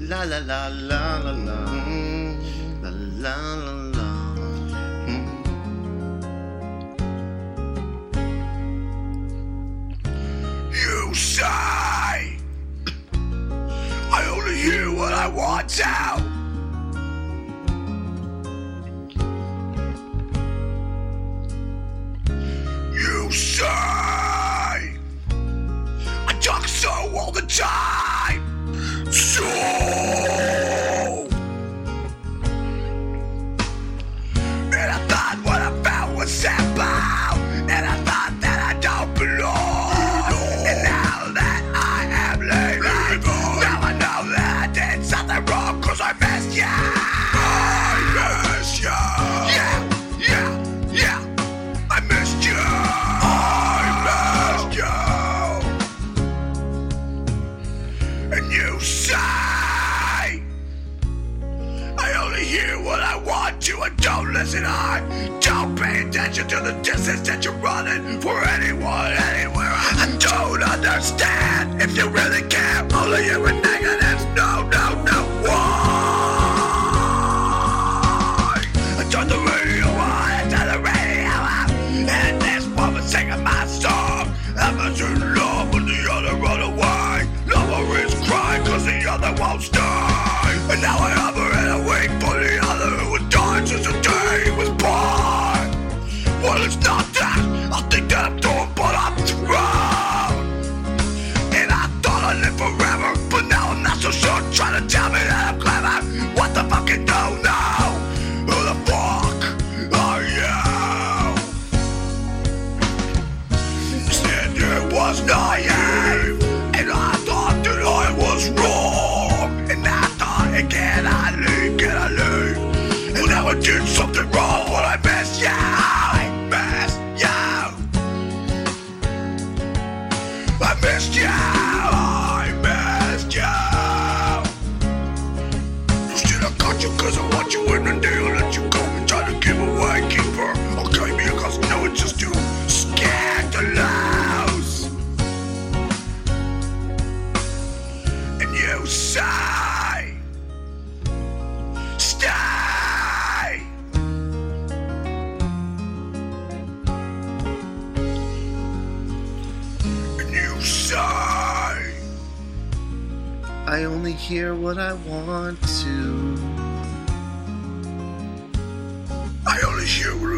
La la la la la la. La la la la. You say I only hear what I want to. You say I talk so all the time. So and I thought what I found was simple, and I thought that I don't belong. And now that I am leaving, now I know that I did something wrong, 'cause I missed you. I missed you. Yeah, yeah, yeah. I missed you. I missed you. And you say I only hear what I want to, and don't listen. I don't pay attention to the distance that you're running for anyone, anywhere. I don't understand if you really care. Only you with negatives. No, no, no. Why? I turned the radio on, I turned the radio out, and this woman singing my song. I was in love, but the other run away. Lover is crying 'cause the other won't stay. And now I hover and I wait for the other who would die since the day he was born. Well, it's not that I think that I'm doing, but I'm thrown. And I thought I'd live forever, but now I'm not so sure. Trying to tell me that I'm clever. What the fuck you do now? Who the fuck are you? You said it was naive, and I thought that I was wrong. And I thought, can I leave? Can I leave? And now I did something wrong, but I missed you. I missed you. I missed you. I missed you. You said I got you 'cause I want you, and then they'll let you go and try to give away, keep her. Okay, because no, it's just too scared to lose. And you say, stay. And you say, I only hear what I want to. I only hear what